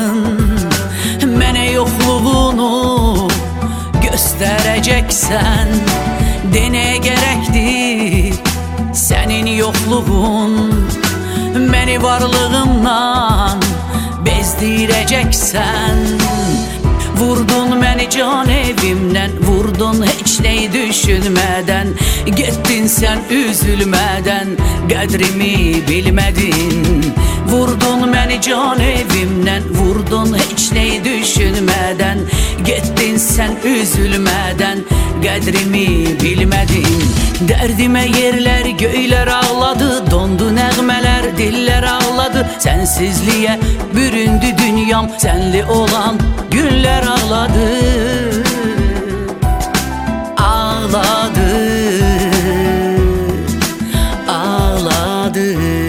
Mənə yoxluğunu göstərəcəksən. Denəyə gərəkdir sənin yoxluğun. Məni varlığımdan bezdirəcəksən. Vurdun məni can evimdən, vurdun heç neyi düşünmədən. Getdin sən üzülmədən, qədrimi bilmədin. Vurdun məni can evimdən, vurdun heç neyi düşünmədən. Getdin sən üzülmədən, qədrimi bilmədin. Dərdimə yerlər, göylər ağladı, dondu nəğmələr, dillər ağladı. Sənsizliyə büründü dünyam, sənli olan günlər ağladı. Ağladı, ağladı.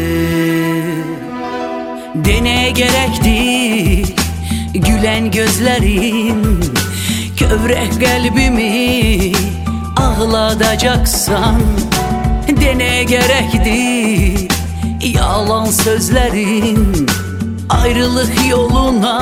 Denəyə gərəkdir gülən gözlərin, kövrək qəlbimi ağladacaqsan. Denəyə gərəkdir yalan sözlərin, ayrılıq yoluna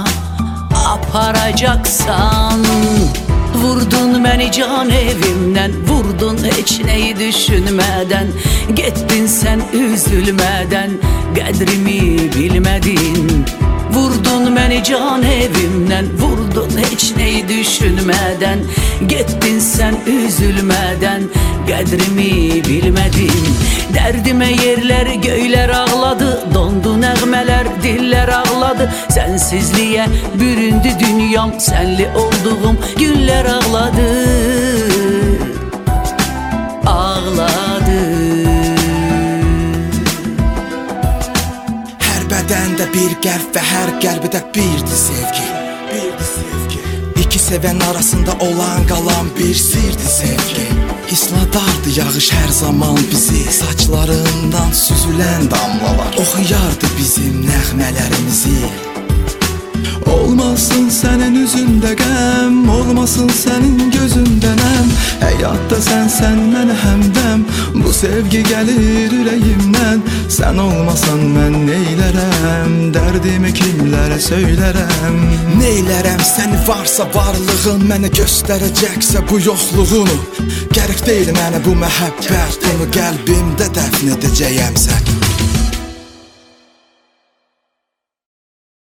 aparacaqsan. Vurdun məni can evimdən, vurdun heç neyi düşünmədən. Getdin sən üzülmədən, qədrimi bilmədin. Vurdun məni can evimdən, vurdun heç neyi düşünmədən. Getdin sən üzülmədən, qədrimi bilmədin. Dərdimə yerlər, göylər ağladı, dondu nəğmələr, dillər ağladı. Sənsizliyə büründü dünyam, sənli olduğum günlər ağladı. Ağladı. Hər bədəndə bir qəlb və hər qəlbdə birdir sevgi. İki sevən arasında olan qalan bir sirdir sevgi. İsladardı yağış hər zaman bizi, saçlarından süzülən damlalar oxuyardı bizim nəğmələrimizi. Olmasın sənin üzündə qəm, olmasın sənin gözündə nəm. Həyatda sən mənə həmdəm, bu sevgi gəlir ürəyimdən. Sən olmasan mən neylərəm, dərdimi kimlərə söylərəm. Neylərəm səni varsa varlığın, mənə göstərəcəksə bu yoxluğunu. Gərək deyil mənə bu məhəbbət, bunu qəlbimdə dəfn edəcəyəm sən.